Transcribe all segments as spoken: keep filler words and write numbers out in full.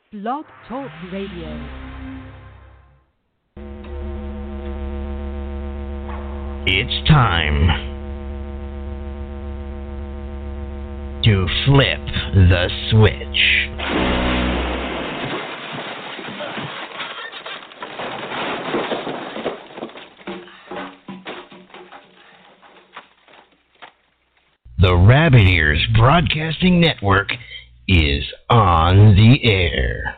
Blog Talk Radio. It's time to flip the switch. The Rabbit Ears Broadcasting Network is on the air.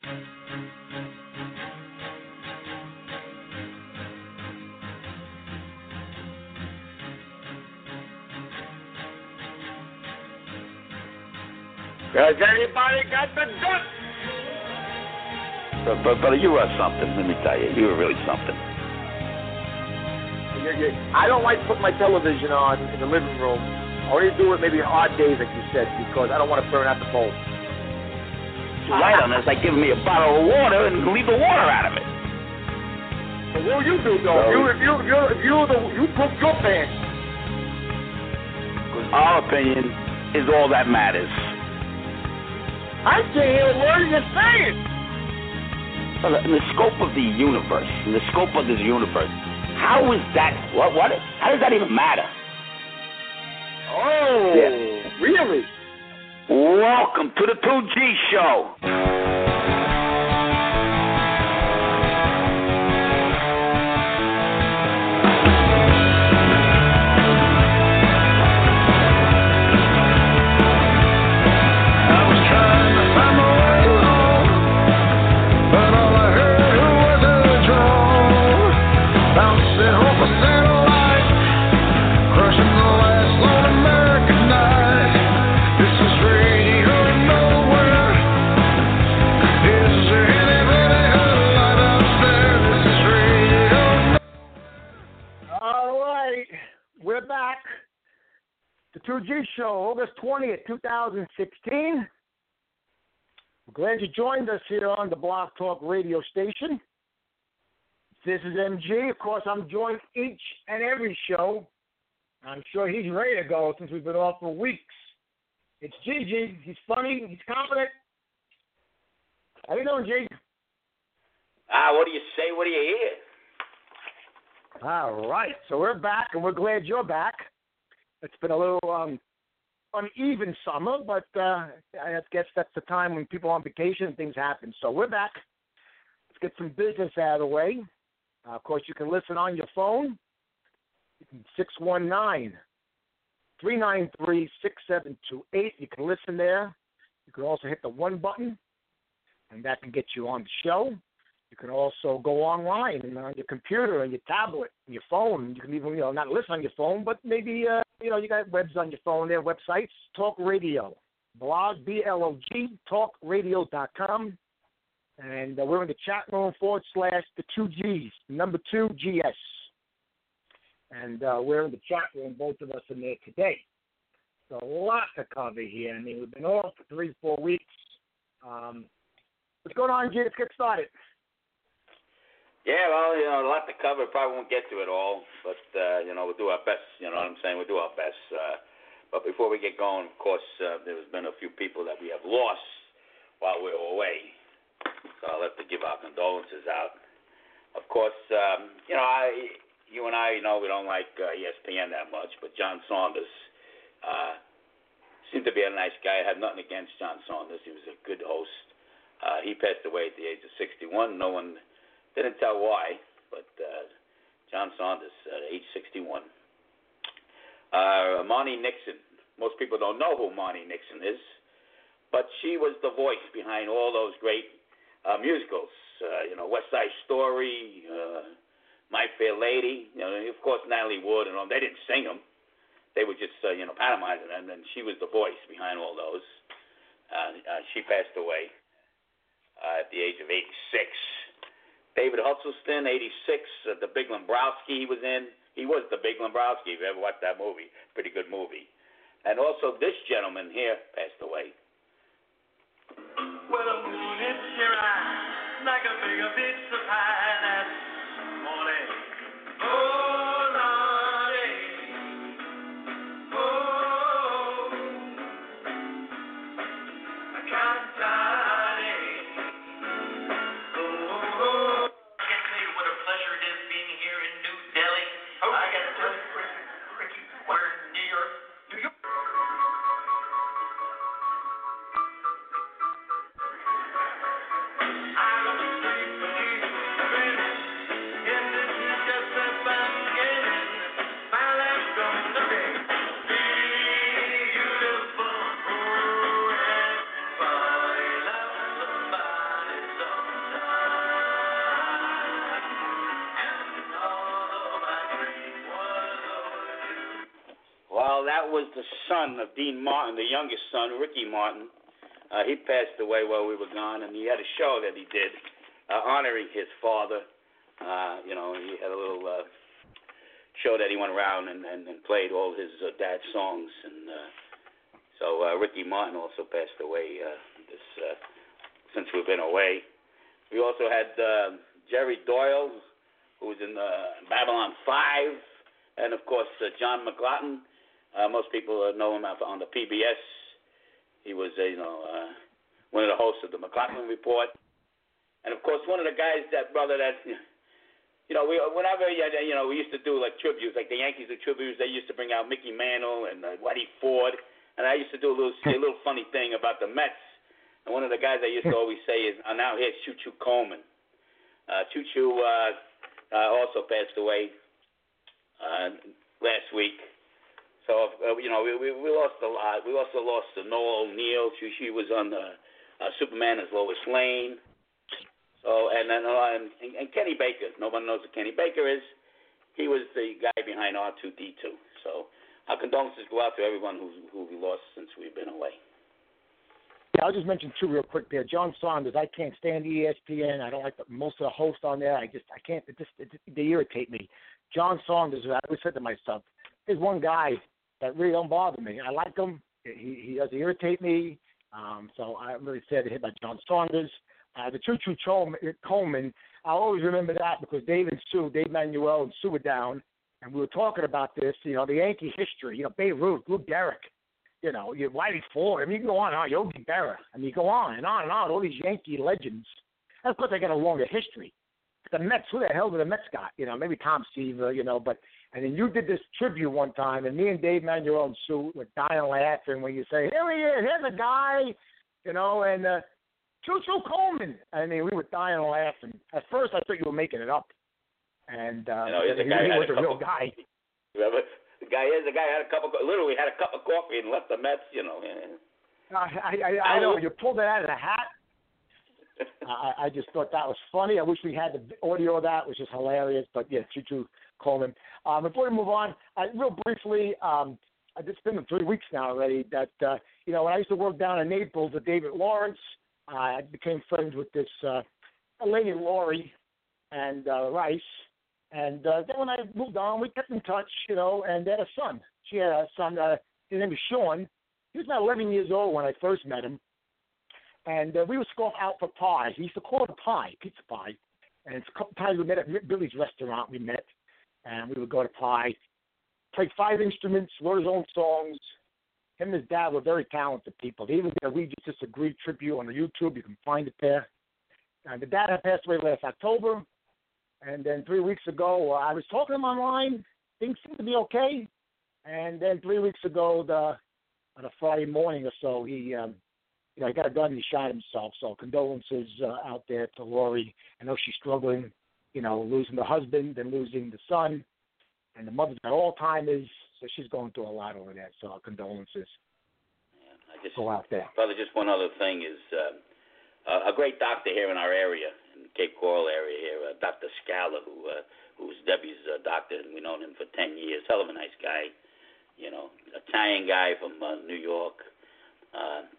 Has anybody got the guts? But, but, but you are something, let me tell you. You were really something. You, you, I don't like putting my television on in the living room. I only do it maybe odd days, like you said, because I don't want to burn out the bulb. You're right on this. Like giving me a bottle of water and leave the water out of it. But what will you do, though? So, you, if you, if you, if you, the, you cook your pants. Because our opinion is all that matters. I can't hear a word you're saying. Well, in the scope of the universe, in the scope of this universe, how is that? What? What? How does that even matter? Oh, yeah. Really? Welcome to the two G Show. We're back. The two G Show, August twentieth, twenty sixteen. We're glad you joined us here on the Blog Talk radio station. This is M G. Of course, I'm joined each and every show. I'm sure he's ready to go since we've been off for weeks. It's Gigi. He's funny. He's confident. How you doing, G? Ah, what do you say? What do you hear? All right, so we're back, and we're glad you're back. It's been a little um, uneven summer, but uh, I guess that's the time when people are on vacation and things happen. So we're back. Let's get some business out of the way. Uh, of course, you can listen on your phone, six one nine, three nine three, six seven two eight. You can listen there. You can also hit the one button, and that can get you on the show. You can also go online and on your computer and your tablet and your phone. You can even, you know, not listen on your phone, but maybe, uh, you know, you got webs on your phone there, websites, Talk Radio, blog, B L O G, talk radio dot com. And uh, we're in the chat room forward slash the two G's, number two G S. And uh, we're in the chat room, both of us in there today. So a lot to cover here. I mean, we've been off for three, four weeks. Um, what's going on, G? Let's get started. Yeah, well, you know, a lot to cover. Probably won't get to it all, but, uh, you know, we'll do our best. You know what I'm saying? We'll do our best. Uh, but before we get going, of course, uh, there's been a few people that we have lost while we were away. So I'll have to give our condolences out. Of course, um, you know, I, you and I, you know, we don't like uh, E S P N that much, but John Saunders uh, seemed to be a nice guy. I had nothing against John Saunders. He was a good host. Uh, he passed away at the age of sixty-one. No one... Didn't tell why, but uh, John Saunders at age sixty-one. Uh, Marni Nixon. Most people don't know who Marni Nixon is, but she was the voice behind all those great uh, musicals. Uh, you know, West Side Story, uh, My Fair Lady. You know, of course, Natalie Wood and all. They didn't sing them; they were just uh, you know pantomizing them, and she was the voice behind all those. Uh, uh, she passed away uh, at the age of eighty-six. David Huddleston, eighty-six, uh, the Big Lembrowski he was in. He was the Big Lembrowski, if you ever watched that movie. Pretty good movie. And also this gentleman here passed away. Well, the moon hits your eye like a big, a big surprise that morning. Oh, Lordy. Oh, I can't die. was the son of Dean Martin, the youngest son, Ricky Martin. Uh, he passed away while we were gone, and he had a show that he did uh, honoring his father. Uh, you know, he had a little uh, show that he went around and, and, and played all his uh, dad's songs. And uh, so uh, Ricky Martin also passed away uh, this uh, since we've been away. We also had uh, Jerry Doyle, who was in uh, Babylon five, and of course uh, John McLaughlin. Uh, most people uh, know him on the P B S. He was, uh, you know, uh, one of the hosts of the McLaughlin Report, and of course one of the guys, that brother, that you know, we whenever you know we used to do like tributes, like the Yankees did tributes. They used to bring out Mickey Mantle and uh, Whitey Ford, and I used to do a little a little funny thing about the Mets. And one of the guys I used to always say is, uh, now here's Choo Choo Coleman. Uh, Choo Choo uh, uh, also passed away uh, last week. So, uh, you know, we, we we lost a lot. We also lost to Noel O'Neill. She, she was on the, uh, Superman as Lois Lane. So, and then uh, and, and Kenny Baker. Nobody knows who Kenny Baker is. He was the guy behind R two D two. So, our condolences go out to everyone who who we lost since we've been away. Yeah, I'll just mention two real quick there. John Saunders. I can't stand E S P N. I don't like the, most of the hosts on there. I just I can't. It just it, they irritate me. John Saunders. I always said to myself, there's one guy that really don't bother me. I like him. He he doesn't irritate me. Um, so I'm really sad to hear about John Saunders. Uh, the Choo Choo Coleman, I'll always remember that because Dave and Sue, Dave Manuel and Sue were down, and we were talking about this, you know, the Yankee history, you know, Babe Ruth, Lou Gehrig, you know, you Whitey Ford. I mean, you can go on and on, Yogi Berra. I mean, you go on and on and on, all these Yankee legends. And of course, they got a longer history. The Mets, who the hell did the Mets got? You know, maybe Tom Seaver, you know, but and then you did this tribute one time, and me and Dave Manuel and Sue were dying laughing when you say, here he is, here's a guy, you know, and uh, Choo Choo Coleman. I mean, we were dying laughing. At first, I thought you were making it up. And uh, you know, he, guy he was a, a real guy. Remember? The guy is, the guy had a cup of, literally had a cup of coffee and left the Mets, you know. I, I, I know, you pulled it out of the hat. I, I just thought that was funny. I wish we had the audio of that, which is hilarious. But yeah, Choo Choo Coleman. Um, before we move on, I, real briefly, um, it's been three weeks now already. That uh, you know, when I used to work down in Naples with David Lawrence, uh, I became friends with this uh, lady Lori and uh, Rice. And uh, then when I moved on, we kept in touch, you know. And they had a son. She had a son. Uh, his name was Sean. He was about eleven years old when I first met him. And uh, we would go out for pie. He used to call it a pie, pizza pie. And it's a couple times we met at Billy's restaurant. We met, and we would go to pie. Played five instruments, wrote his own songs. Him and his dad were very talented people. He even did a We Just Disagree tribute on the YouTube. You can find it there. And the dad had passed away last October. And then three weeks ago, uh, I was talking to him online. Things seemed to be okay. And then three weeks ago, the, on a Friday morning or so, he... Um, You know, he got a gun and he shot himself. So condolences uh, out there to Lori. I know she's struggling, you know, losing the husband and losing the son. And the mother's got Alzheimer's, so she's going through a lot over there. So our condolences yeah, I just, go out there. Brother, just one other thing is uh, a great doctor here in our area, in the Cape Coral area here, uh, Doctor Scala, who uh, who's Debbie's uh, doctor, and we've known him for ten years. Hell of a nice guy, you know, Italian guy from uh, New York. Uh,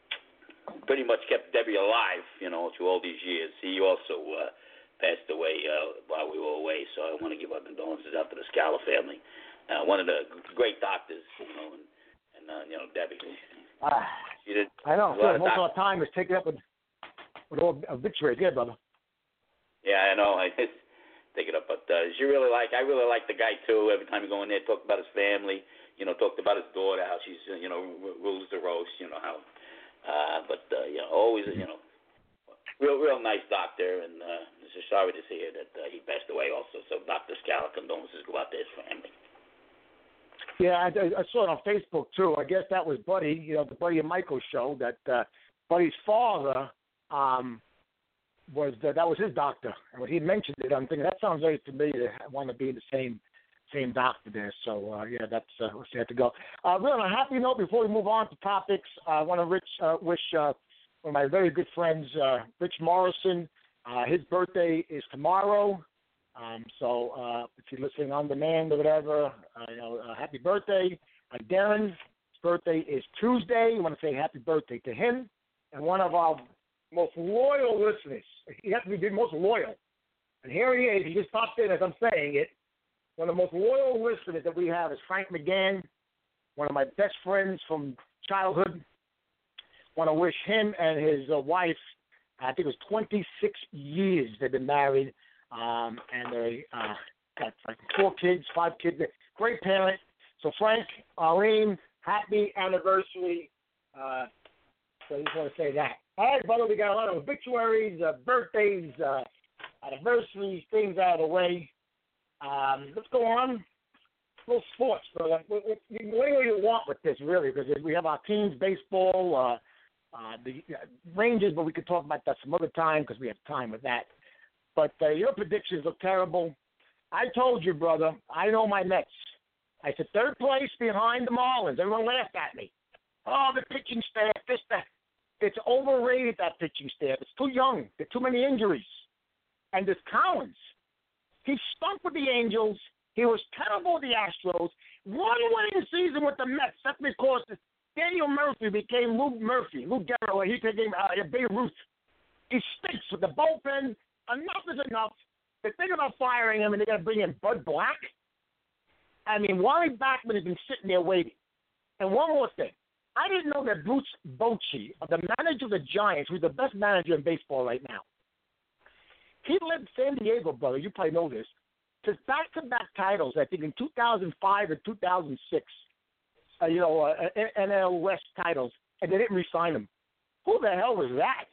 pretty much kept Debbie alive, you know, through all these years. He also uh, passed away uh, while we were away, so I want to give our condolences out to the Scala family. Uh, one of the great doctors, you know, and, and uh, you know, Debbie. Uh, she did I know. So most of our time is taken up with, with all obituaries. Yeah, brother. Yeah, I know. I just take it up, but uh, she really like. I really like the guy too. Every time you go in there, talked about his family. You know, talked about his daughter, how she's, you know, rules the roast. You know how. Uh, but, uh, you know, always, you know, real, real nice doctor, and uh, just sorry to hear that uh, he passed away also. So Doctor Scala, condolences go out to his family. Yeah, I, I saw it on Facebook, too. I guess that was Buddy, you know, the Buddy and Michael show, that uh, Buddy's father um, was, the, that was his doctor. And when he mentioned it, I'm thinking, that sounds very familiar. I want to be in the same same doctor there. So, uh, yeah, that's uh, where we have to go. Uh, really, on a happy note, before we move on to topics, uh, I want to rich, uh, wish uh, one of my very good friends, uh, Rich Morrison, uh, his birthday is tomorrow. Um, so uh, if you're listening on demand or whatever, uh, you know, uh, happy birthday. Uh, Darren's birthday is Tuesday. I want to say happy birthday to him. And one of our most loyal listeners. He has to be the most loyal. And here he is. He just popped in as I'm saying it. One of the most loyal listeners that we have is Frank McGann, one of my best friends from childhood. Want to wish him and his uh, wife, I think it was twenty-six years they've been married, um, and they uh, got like four kids, five kids. Great parent. So Frank, Arlene, happy anniversary. Uh, so I just want to say that. All right, brother, we got a lot of obituaries, uh, birthdays, uh, anniversaries, things out of the way. Um, let's go on. A little sports, brother. What do you want with this, really? Because we have our teams, baseball, uh, uh, the uh, Rangers, but we could talk about that some other time because we have time with that. But uh, your predictions look terrible. I told you, brother, I know my Mets. I said third place behind the Marlins. Everyone laughed at me. Oh, the pitching staff, this, that. It's overrated, that pitching staff. It's too young. There are too many injuries. And there's Collins. He stunk with the Angels. He was terrible with the Astros. One winning season with the Mets. That's because Daniel Murphy became Lou Murphy. Lou Gehrig, he became uh, Babe Ruth. He stinks with the bullpen. Enough is enough. They're thinking about firing him, and they're going to bring in Bud Black. I mean, Wally Backman has been sitting there waiting. And one more thing. I didn't know that Bruce Bochy, the manager of the Giants, who's the best manager in baseball right now, he led San Diego, brother, you probably know this, to back-to-back titles, I think, in two thousand five and two thousand six, uh, you know, uh, N L West titles, and they didn't re-sign him. Who the hell was that?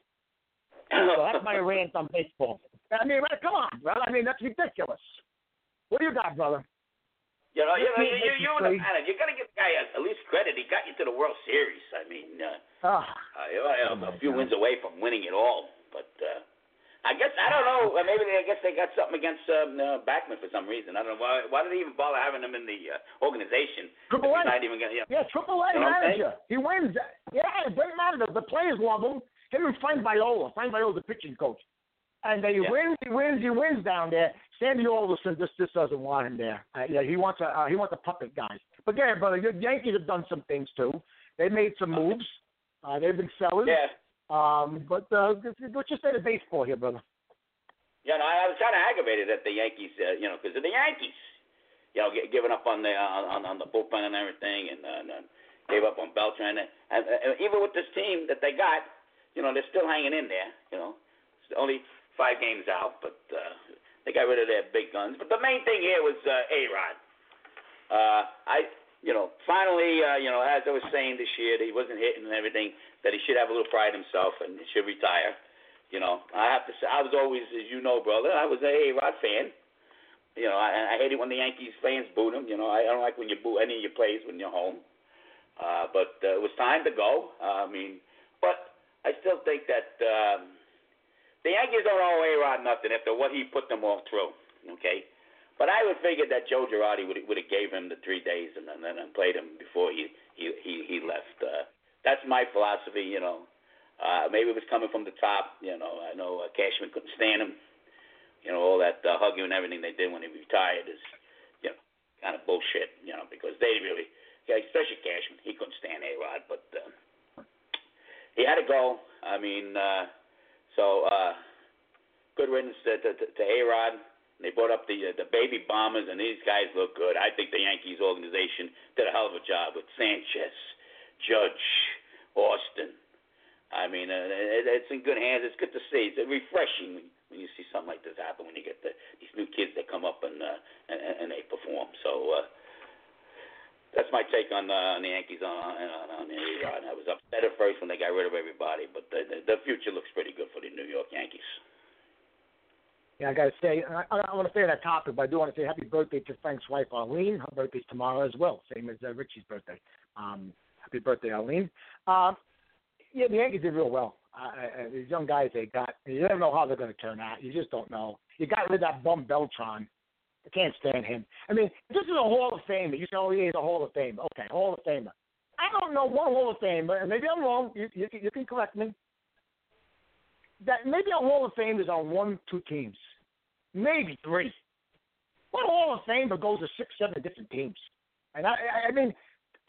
So that's my rant on baseball. I mean, come on, brother. I mean, that's ridiculous. What do you got, brother? You know, you know, you, you, you, the man, you got to give the guy at least credit. He got you to the World Series. I mean, uh, oh. uh, you know, a few God. wins away from winning it all. But uh, I guess, I don't know, maybe they, I guess they got something against um, uh, Backman for some reason. I don't know. Why, why did they even bother having him in the uh, organization? Triple A. Not even gonna, you know, yeah, Triple A you know manager. He wins. Yeah, it doesn't matter. The, the players love him. Him and Frank Viola. Frank Viola's the pitching coach. And uh, he yeah. wins, he wins, he wins down there. Sandy Alderson just, just doesn't want him there. Uh, yeah, he wants a uh, he wants a puppet guy. But yeah, brother, the Yankees have done some things too. They made some moves. Uh, they've been sellers. Yeah. Um, but uh, let's just say the baseball here, brother. Yeah, no, I was kind of aggravated at the Yankees, uh, you know, because of the Yankees, you know, g- giving up on the on, on the bullpen and everything, and, uh, and gave up on Beltran, and, and, and even with this team that they got, you know, they're still hanging in there. You know, it's only five games out, but uh, they got rid of their big guns. But the main thing here was uh, A-Rod. Uh, I, you know, finally, uh, you know, as I was saying this year, that he wasn't hitting and everything, that he should have a little pride in himself and he should retire. You know, I have to say, I was always, as you know, brother, I was a A-Rod fan. You know, I, I hate it when the Yankees fans booed him. You know, I don't like when you boo any of your plays when you're home. Uh, but uh, it was time to go. Uh, I mean, but I still think that um, the Yankees don't owe A-Rod nothing after what he put them all through, okay? But I would figure that Joe Girardi would would have gave him the three days and then and played him before he he he, he left. Uh, that's my philosophy, you know. Uh, maybe it was coming from the top, you know. I know uh, Cashman couldn't stand him. You know, all that uh, hugging and everything they did when he retired is, you know, kind of bullshit, you know, because they really, yeah, especially Cashman, he couldn't stand A-Rod, but uh, he had to go. I mean, uh, so uh, good riddance to, to, to A-Rod. They brought up the uh, the baby bombers, and these guys look good. I think the Yankees organization did a hell of a job with Sanchez, Judge, Austin. I mean, uh, it, it's in good hands. It's good to see. It's refreshing when, when you see something like this happen, when you get the, these new kids that come up and uh, and, and they perform. So uh, that's my take on, uh, on the Yankees on, on, on the A-Rod. I was upset at first when they got rid of everybody, but the, the, the future looks pretty good for the New York Yankees. Yeah, I got to say, I, I want to stay on that topic, but I do want to say happy birthday to Frank's wife, Arlene. Her birthday's tomorrow as well, same as uh, Richie's birthday. Um, happy birthday, Arlene. Um, Yeah, the Yankees did real well. Uh, uh, these young guys they got, you don't know how they're going to turn out. You just don't know. You got rid of that bum Beltran. I can't stand him. I mean, this is a Hall of Famer. You say, oh, yeah, he's a Hall of Famer. Okay, Hall of Famer. I don't know one Hall of Famer, and maybe I'm wrong. You, you, you can correct me. That maybe a Hall of Fame is on one, two teams. Maybe three. What Hall of Famer goes to six, seven different teams? And I, I, I mean,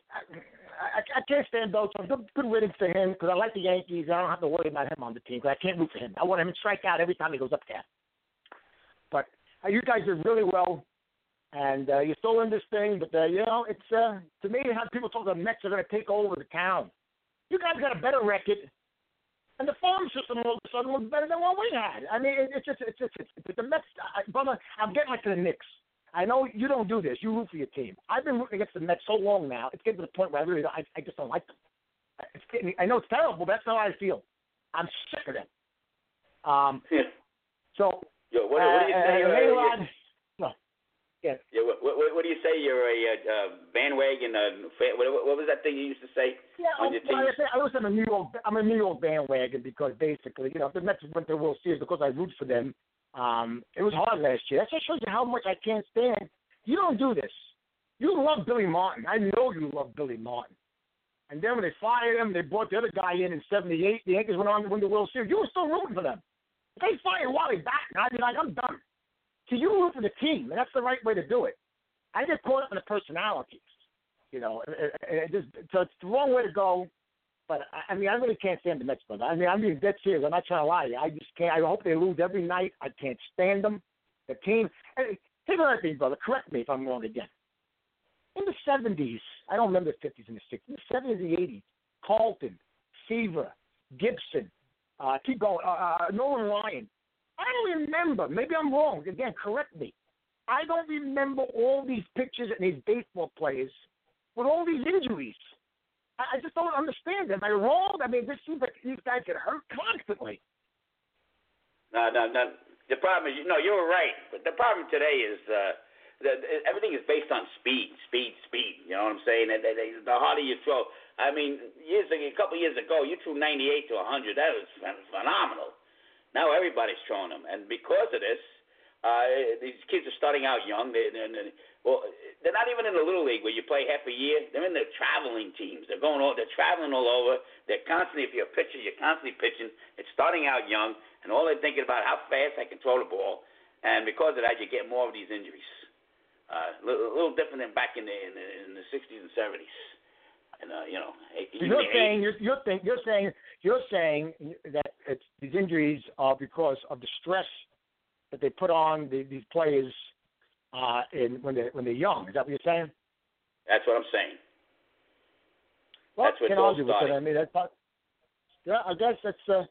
I, I, I can't stand Beltran. Good, good riddance to him because I like the Yankees. I don't have to worry about him on the team because I can't root for him. I want him to strike out every time he goes up there. But uh, you guys did really well, and uh, you're still in this thing. But, uh, you know, it's uh, to me, how people talk the Mets are going to take over the town. You guys got a better record, and the farm system all of a sudden was better than what we had. I mean, it, it's just, it's just, it's, it's the Mets. I, brother, I'm getting like to the Knicks. I know you don't do this. You root for your team. I've been rooting against the Mets so long now. It's getting to the point where I really, I, I just don't like them. It's getting, I know it's terrible, but that's not how I feel. I'm sick of them. Um, yeah. So, Yo, what, what do you uh, say? Uh, uh, Rod, no. Yeah. Yeah. What, what, what do you say? You're a uh, bandwagon. Uh, fan, what, what was that thing you used to say Yeah, on your well, team? I, say, I was in a New York. I'm a New York bandwagon because basically, you know, if the Mets went to the World Series because I root for them. Um, it was hard last year. That just shows you how much I can't stand. You don't do this. You love Billy Martin. I know you love Billy Martin. And then when they fired him, they brought the other guy in in seventy-eight. The Yankees went on to win the World Series. You were still rooting for them. They fired Wally back. I'd be like, I'm done. So you root for the team, and that's the right way to do it. I get caught up in the personalities. You know, it, it, it just, so it's the wrong way to go. But, I mean, I really can't stand the Mets, brother. I mean, I'm being dead serious. I'm not trying to lie. I just can't. I hope they lose every night. I can't stand them. The team. And here's another thing, brother. Correct me if I'm wrong again. In the seventies, I don't remember the fifties and the sixties. In the seventies and the eighties, Carlton, Seaver, Gibson, uh, keep going, uh, uh, Nolan Ryan. I don't remember. Maybe I'm wrong. Again, correct me. I don't remember all these pictures and these baseball players with all these injuries. I just don't understand. Am I wrong? I mean, this seems like these guys get hurt constantly. No, no, no. The problem is, no, you were right. But the problem today is uh, that everything is based on speed, speed, speed. You know what I'm saying? And they, they, the harder you throw. I mean, years ago, a couple years ago, you threw ninety-eight to one hundred. That was phenomenal. Now everybody's throwing them, and because of this, uh, these kids are starting out young. They, they, they, well, they're not even in the little league where you play half a year. They're in the traveling teams. They're going all. They're traveling all over. They're constantly. If you're a pitcher, you're constantly pitching. It's starting out young, and all they're thinking about how fast I can throw the ball. And because of that, you get more of these injuries. Uh, a little, little different than back in the in the, in the sixties and seventies. And uh, you know, you're saying you're, you're, think, you're saying you're saying that it's, these injuries are because of the stress that they put on the, these players. Uh, in when they when they're young, is that what you're saying? That's what I'm saying. Well, that's what can't argue with it. I mean, that's not, yeah, I guess that's uh,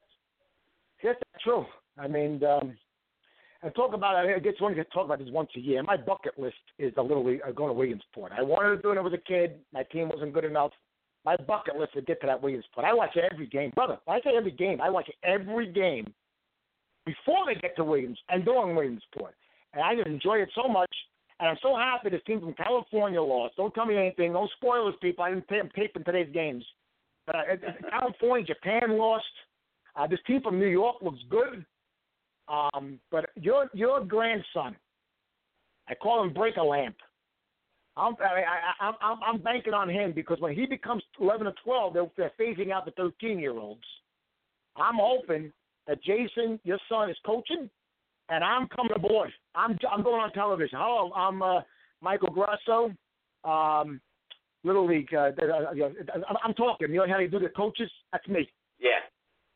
I guess that's true. I mean, um, and talk about I guess one to talk about this once a year. My bucket list is a little uh, going to Williamsport. I wanted to do it when I was a kid. My team wasn't good enough. My bucket list to get to that Williamsport. I watch every game, brother. When I say every game, I watch every game before they get to Williams and during Williamsport. And I just enjoy it so much, and I'm so happy this team from California lost. Don't tell me anything. No spoilers, people. I didn't pay, I'm taping today's games. But uh, California, Japan lost. Uh, this team from New York looks good. Um, but your your grandson, I call him Break a Lamp. I'm I, I, I'm I'm banking on him because when he becomes eleven or twelve, they're, they're phasing out the thirteen-year-olds. I'm hoping that Jason, your son, is coaching. And I'm coming aboard. I'm I'm going on television. Hello, I'm uh, Michael Grasso, um, Little League. Uh, uh, I'm talking. You know how you do the coaches? That's me. Yeah.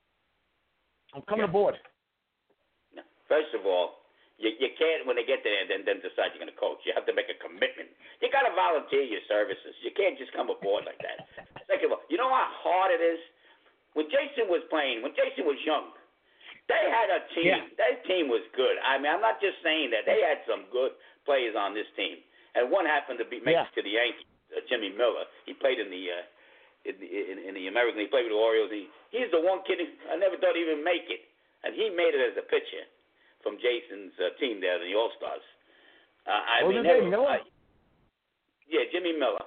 I'm coming yeah. aboard. First of all, you you can't when they get there then then decide you're going to coach. You have to make a commitment. You got to volunteer your services. You can't just come aboard like that. Second of all, you know how hard it is when Jason was playing. When Jason was young. They had a team. Yeah. That team was good. I mean, I'm not just saying that. They had some good players on this team, and one happened to be make yeah. it to the Yankees. Uh, Jimmy Miller. He played in the uh, in, the, in, in the American. He played with the Orioles. He he's the one kid. Who, I never thought he'd even make it, and he made it as a pitcher from Jason's uh, team there, the All Stars. Uh, I what mean, was his name? Miller. Uh, yeah, Jimmy Miller.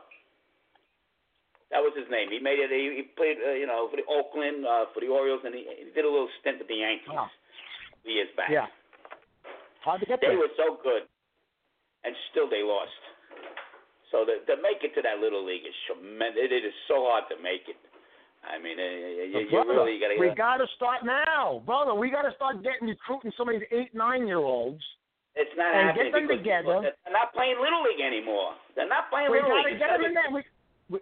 That was his name. He made it. He, he played, uh, you know, for the Oakland, uh, for the Orioles, and he, he did a little stint with the Yankees wow. years back. Yeah. Hard to get they there. were so good, and still they lost. So to, to make it to that little league is tremendous. It, it is so hard to make it. I mean, uh, you, you brother, really got to. We got to start now, brother. We got to start getting recruiting some of these eight, nine-year-olds. It's not and happening get them because together. They're not playing little league anymore. They're not playing We little got to league. get them in there. We, we,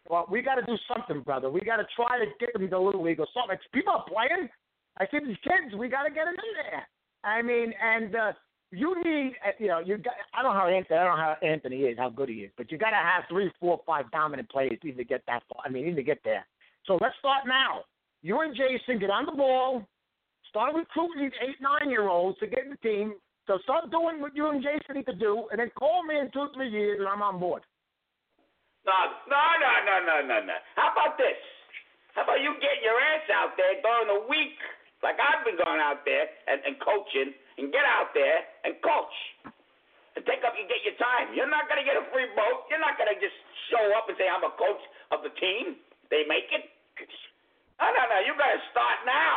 Well, we got to do something, brother. We got to try to get them to Little League or something. It's, people are playing. I see these kids. We got to get them in there. I mean, and uh, you need, uh, you know, you got. I don't know how Anthony. I don't know how Anthony is, how good he is, but you got to have three, four, five dominant players to even get that far. I mean, even to get there. So let's start now. You and Jason get on the ball. Start recruiting these eight, nine-year-olds to get in the team. So start doing what you and Jason need to do, and then call me in two, three years, and I'm on board. No, no, no, no, no, no, no. How about this? How about you get your ass out there during the week, like I've been going out there and, and coaching, and get out there and coach. And take up, you get your time. You're not going to get a free boat. You're not going to just show up and say, I'm a coach of the team. They make it. No, no, no. You got to start now.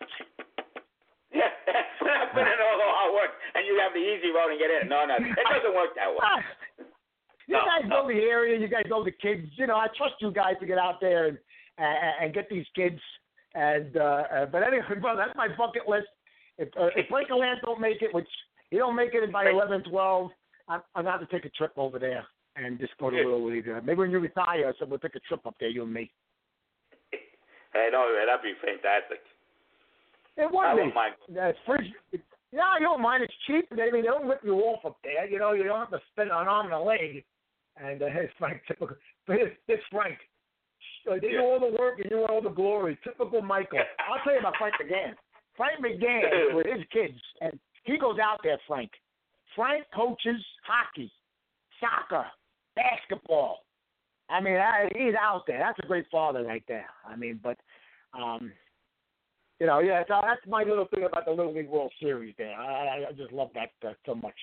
Yeah, I've been in all the hard work, and you have the easy road and get in. No, no. It doesn't work that way. You No, guys no. know the area. You guys know the kids. You know, I trust you guys to get out there and and, and get these kids. And uh, uh, but anyway, bro, that's my bucket list. If uh, if Blake Lance don't make it, which he don't make it by eleven, twelve, I'm I'm gonna have to take a trip over there and just go to Little League. Uh, maybe when you retire, so we'll take a trip up there, you and me. Hey, no, that'd be fantastic. It I would won't be. mind. That's free. Yeah, you don't mind. It's cheap. I mean, they don't rip you off up there. You know, you don't have to spend an arm and a leg. And uh, it's Frank, typical. But it's, it's Frank. Uh, they Yeah. do all the work and you all the glory. Typical Michael. I'll tell you about Frank McGann. Frank McGann with his kids, and he goes out there, Frank. Frank coaches hockey, soccer, basketball. I mean, I, he's out there. That's a great father right there. I mean, but, um, you know, yeah, so that's my little thing about the Little League World Series there. I, I just love that uh, so much.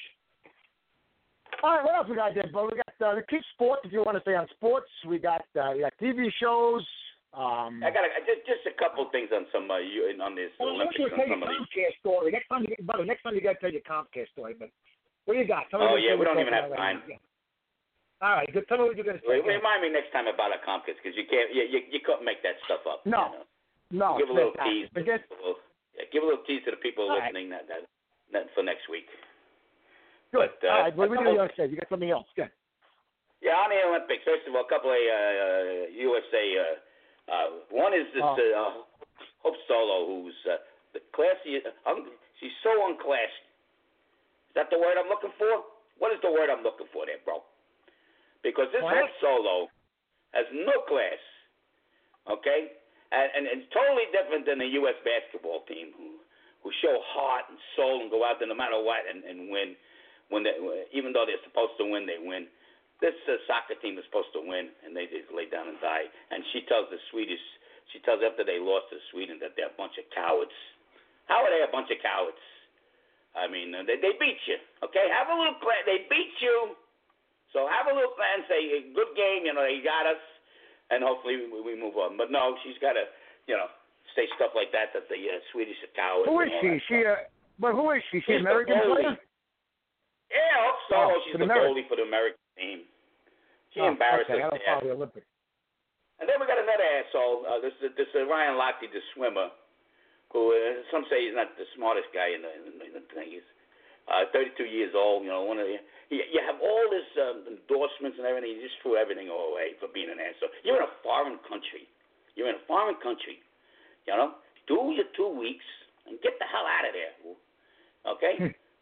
All right, what else we got there, bro? We got uh, the kids' sports, if you want to say on sports. We got uh, we got T V shows. Um, I got a, just just a couple things on some uh, you on this well, I want Olympics you to on tell your some of these. Comcast story. Next time, you, brother, next time you got to tell your Comcast story. But what do you got? Tell me Oh what yeah, you're we don't even talking have about time. right now. Yeah. All right, good. Tell me what you're going to say. Wait, remind me next time about a Comcast because you can't you, you you couldn't make that stuff up. No. You No, know? Give a little fantastic. tease. But just, A little, yeah, give a little tease to the people All right. listening that, that that for next week. good. But, uh, All right, what a do we couple- do? You got something else? Good. Yeah, on the Olympics. First of all, a couple of uh, U S A. Uh, uh, one is this Oh. uh, Hope Solo, who's uh, the classy. Um, she's so unclassy. Is that the word I'm looking for? What is the word I'm looking for there, bro? Because this Class? Hope Solo has no class. Okay, and, and it's totally different than the U S basketball team, who who show heart and soul and go out there no matter what and, and win. When they, even though they're supposed to win, they win. This uh, soccer team is supposed to win, and they just lay down and die. And she tells the Swedish, she tells after they lost to Sweden that they're a bunch of cowards. How are they a bunch of cowards? I mean, uh, they they beat you, okay? Have a little plan. They beat you, so have a little plan. Say, good game, you know, they got us, and hopefully we, we move on. But no, she's got to, you know, say stuff like that, that the uh, Swedish are cowards. Who is and all she? that She, stuff. uh, but who is she? She She's American the goalie. player? Yeah, Hope Solo. Oh, she's for the the Ameri- goalie for the American team. She Oh, embarrassed okay, I us don't there. follow the Olympics. And then we got another asshole. Uh, this is this is Ryan Lochte, the swimmer, who uh, some say he's not the smartest guy in the, in the, in the thing. He's uh, thirty-two years old. You know, one of the you, you have all this um, endorsements and everything. You just threw everything away for being an asshole. You're in a foreign country. You're in a foreign country. You know, do your two weeks and get the hell out of there. Okay.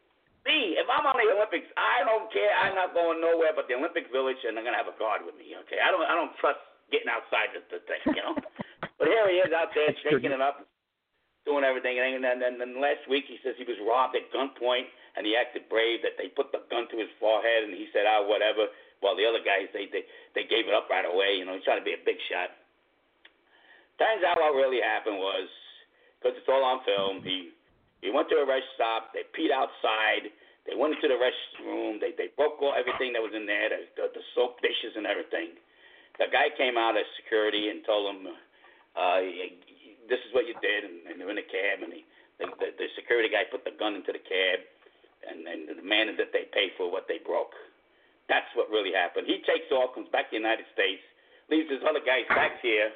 Me, if I'm on the Olympics, I don't care. I'm not going nowhere but the Olympic Village, and I'm gonna have a guard with me. Okay, I don't, I don't trust getting outside the, the thing, you know. But here he is out there That's shaking good. it up, doing everything. And then, and then last week he says he was robbed at gunpoint, and he acted brave. That they put the gun to his forehead, and he said, "Ah, whatever." While the other guys, they they they gave it up right away. You know, he's trying to be a big shot. Turns out what really happened was, because it's all on film, he. He went to a rest stop. They peed outside. They went into the restroom. They they broke all everything that was in there, the, the, the soap dishes and everything. The guy came out as security and told him, uh, "This is what you did." And, and they're in a cab, and he, the, the the security guy put the gun into the cab, and and demanded that they pay for what they broke. That's what really happened. He takes off, comes back to the United States, leaves his other guys back here,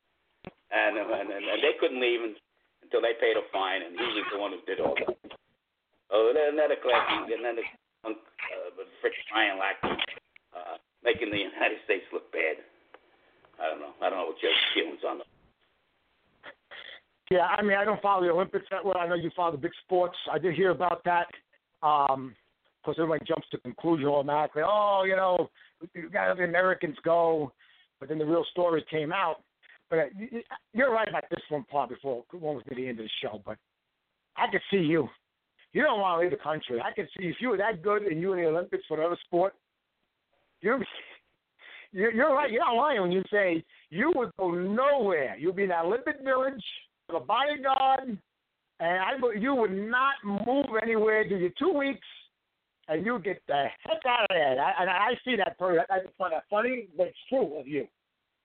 and and, and, and they couldn't leave. And, until they paid a fine, and he was the one who did all that. Oh, another classy, another uh, frick Ryan Lochte, uh, making the United States look bad. I don't know. I don't know what your feelings on it. Yeah, I mean, I don't follow the Olympics that well. I know you follow the big sports. I did hear about that. Um, of course, everybody jumps to conclusion automatically. Oh, you know, you got the Americans go, but then the real story came out. But uh, you're right about this one part before one was near the end of the show. But I could see you. You don't want to leave the country. I could see if you were that good and you were in the Olympics for another sport. You're, you're, you're right. You're not lying when you say you would go nowhere. You'd be in that Olympic Village with a bodyguard, and I, you would not move anywhere. Do your two weeks, and you get the heck out of there. I, and I see that. I just find that funny, but it's true of you.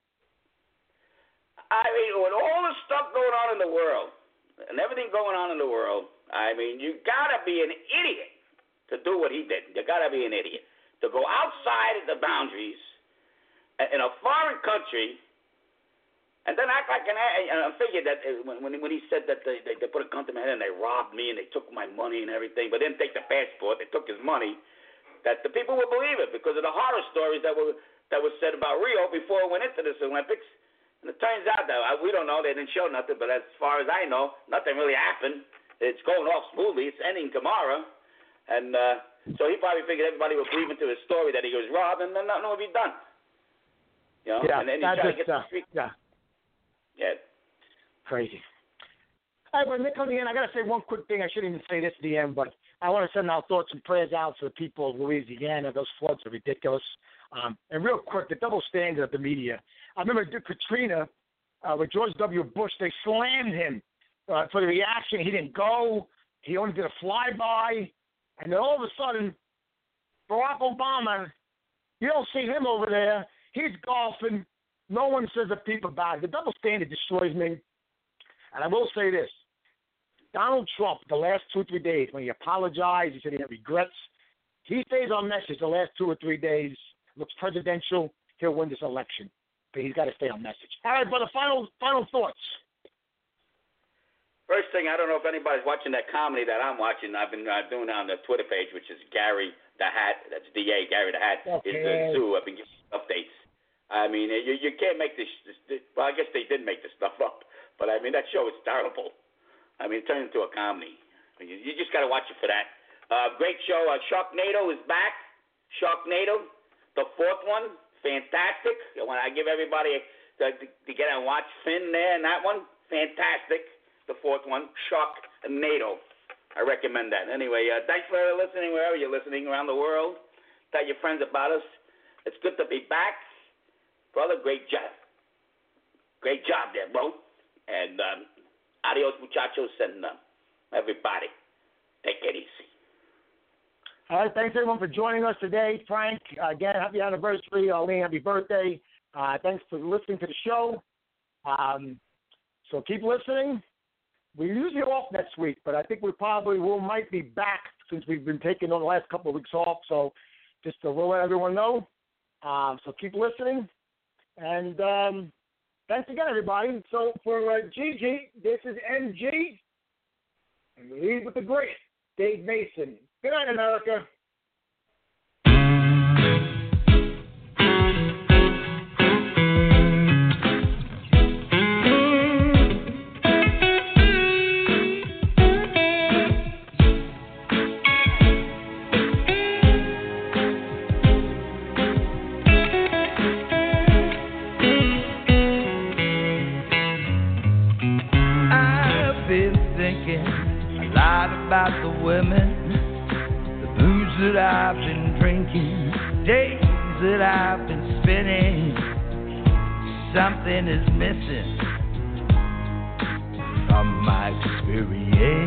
I mean, with all the stuff going on in the world and everything going on in the world, I mean, you got to be an idiot to do what he did. You got to be an idiot to go outside of the boundaries in a foreign country and then act like an I figured that when when he said that they, they, they put a gun to my head and they robbed me and they took my money and everything, but didn't take the passport, they took his money, that the people would believe it because of the horror stories that were that was said about Rio before it went into this Olympics. And it turns out that we don't know, they didn't show nothing, but as far as I know, nothing really happened. It's going off smoothly. It's ending tomorrow. And uh, so he probably figured everybody would believe into his story that he was robbed, and then nothing would be done. You know? Yeah, and then he that's tried to get uh, the street. Yeah. Yeah. Crazy. All right, well, Nick, coming in, I got to say one quick thing. I shouldn't even say this at the end, but I want to send our thoughts and prayers out to the people of Louisiana. Those floods are ridiculous. Um, and real quick, the double standard of the media. I remember Katrina uh, with George W. Bush. They slammed him uh, for the reaction. He didn't go. He only did a flyby. And then all of a sudden, Barack Obama, you don't see him over there. He's golfing. No one says a peep about it. The double standard destroys me. And I will say this. Donald Trump, the last two or three days, when he apologized, he said he had regrets. He stays on message the last two or three days, looks presidential, he'll win this election. But he's got to stay on message. All right, brother, final final thoughts. First thing, I don't know if anybody's watching that comedy that I'm watching. I've been uh, doing on the Twitter page, which is Gary the Hat. That's D A, Gary the Hat. Okay. Is the zoo. I've been giving updates. I mean, you you can't make this, this, this. Well, I guess they did make this stuff up. But, I mean, that show is terrible. I mean, it turned into a comedy. You, you just got to watch it for that. Uh, great show. Uh, Sharknado is back. Sharknado, the fourth one, fantastic. When I give everybody to, to, to get and watch Finn there and that one, fantastic. The fourth one, Sharknado. I recommend that. Anyway, uh, thanks for listening wherever you're listening around the world. Tell your friends about us. It's good to be back. Brother, great job. Great job there, bro. And um, adios, muchachos, and uh, everybody, take it easy. All right, thanks, everyone, for joining us today. Frank, uh, again, happy anniversary. Arlene, happy birthday. Uh, thanks for listening to the show. Um, so keep listening. We're usually off next week, but I think we probably will might be back since we've been taking on the last couple of weeks off. So just to let everyone know. Um, so keep listening. And um, thanks again, everybody. So for uh, Gigi, this is M G. And we leave with the great Dave Mason. Good night, America. About the women, the booze that I've been drinking, days that I've been spending. Something is missing from my experience.